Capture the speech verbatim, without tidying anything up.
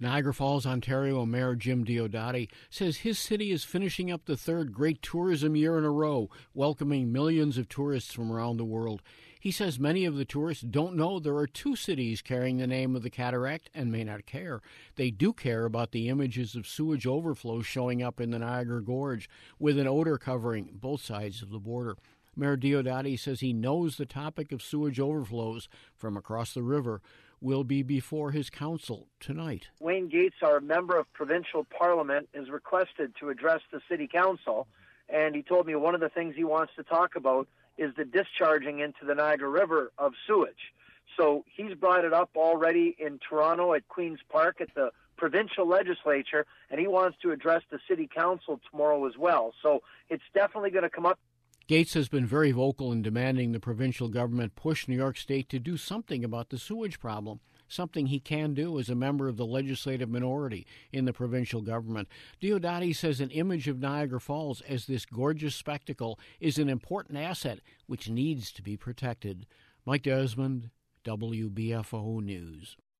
Niagara Falls, Ontario Mayor Jim Diodati says his city is finishing up the third great tourism year in a row, welcoming millions of tourists from around the world. He says many of the tourists don't know there are two cities carrying the name of the cataract and may not care. They do care about the images of sewage overflows showing up in the Niagara Gorge, with an odor covering both sides of the border. Mayor Diodati says he knows the topic of sewage overflows from across the river will be before his council tonight. Wayne Gates, our member of provincial parliament, is requested to address the city council, and he told me one of the things he wants to talk about is the discharging into the Niagara River of sewage. So he's brought it up already in Toronto at Queen's Park at the provincial legislature, and he wants to address the city council tomorrow as well. So it's definitely going to come up. Gates has been very vocal in demanding the provincial government push New York State to do something about the sewage problem, something he can do as a member of the legislative minority in the provincial government. Diodati says an image of Niagara Falls as this gorgeous spectacle is an important asset which needs to be protected. Mike Desmond, W B F O News.